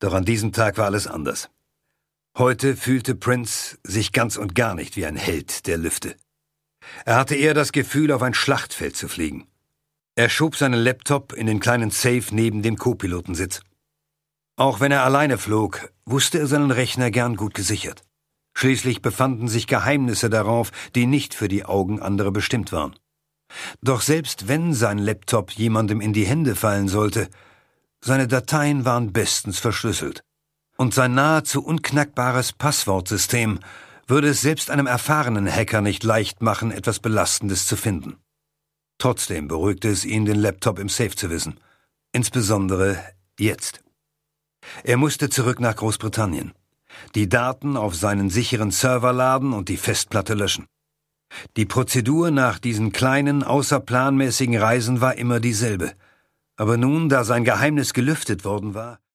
Doch an diesem Tag war alles anders. Heute fühlte Prince sich ganz und gar nicht wie ein Held der Lüfte. Er hatte eher das Gefühl, auf ein Schlachtfeld zu fliegen. Er schob seinen Laptop in den kleinen Safe neben dem Co-Pilotensitz. Auch wenn er alleine flog, wusste er seinen Rechner gern gut gesichert. Schließlich befanden sich Geheimnisse darauf, die nicht für die Augen anderer bestimmt waren. Doch selbst wenn sein Laptop jemandem in die Hände fallen sollte, seine Dateien waren bestens verschlüsselt. Und sein nahezu unknackbares Passwortsystem würde es selbst einem erfahrenen Hacker nicht leicht machen, etwas Belastendes zu finden. Trotzdem beruhigte es ihn, den Laptop im Safe zu wissen. Insbesondere jetzt. Er musste zurück nach Großbritannien. Die Daten auf seinen sicheren Server laden und die Festplatte löschen. Die Prozedur nach diesen kleinen, außerplanmäßigen Reisen war immer dieselbe. Aber nun, da sein Geheimnis gelüftet worden war,